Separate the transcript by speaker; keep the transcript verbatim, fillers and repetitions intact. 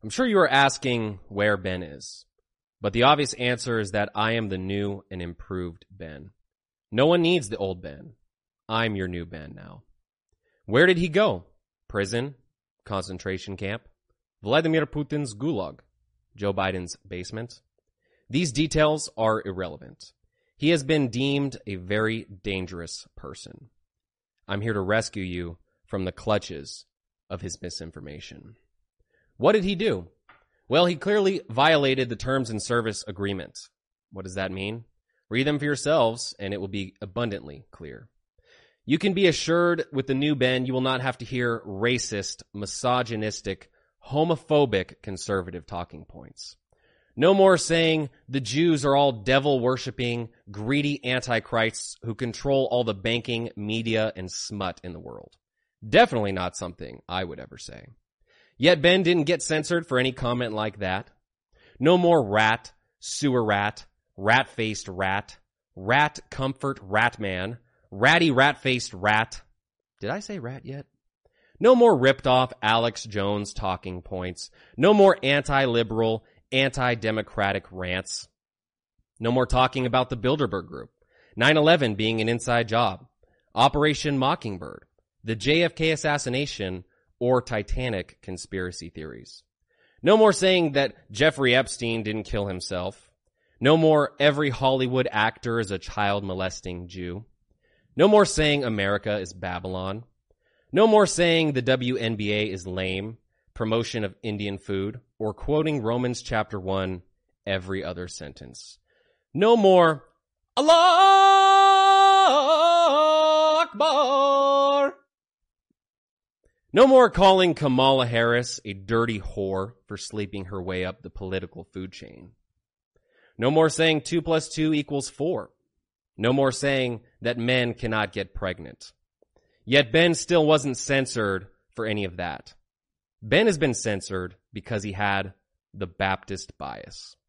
Speaker 1: I'm sure you are asking where Ben is, but the obvious answer is that I am the new and improved Ben. No one needs the old Ben. I'm your new Ben now. Where did he go? Prison? Concentration camp? Vladimir Putin's gulag? Joe Biden's basement? These details are irrelevant. He has been deemed a very dangerous person. I'm here to rescue you from the clutches of his misinformation. What did he do? Well, he clearly violated the terms and service agreement. What does that mean? Read them for yourselves, and it will be abundantly clear. You can be assured with the new Ben, you will not have to hear racist, misogynistic, homophobic conservative talking points. No more saying the Jews are all devil-worshipping, greedy antichrists who control all the banking, media, and smut in the world. Definitely not something I would ever say. Yet Ben didn't get censored for any comment like that. No more rat, sewer rat, rat-faced rat, rat comfort rat man, ratty rat-faced rat. Did I say rat yet? No more ripped-off Alex Jones talking points. No more anti-liberal, anti-democratic rants. No more talking about the Bilderberg Group, nine eleven being an inside job, Operation Mockingbird, the J F K assassination, or Titanic conspiracy theories. No more saying that Jeffrey Epstein didn't kill himself. No more every Hollywood actor is a child molesting Jew. No more saying America is Babylon. No more saying the W N B A is lame, promotion of Indian food, or quoting Romans chapter one every other sentence. No more Allah Akbar. No more calling Kamala Harris a dirty whore for sleeping her way up the political food chain. No more saying two plus two equals four. No more saying that men cannot get pregnant. Yet Ben still wasn't censored for any of that. Ben has been censored because he had the Baptist bias.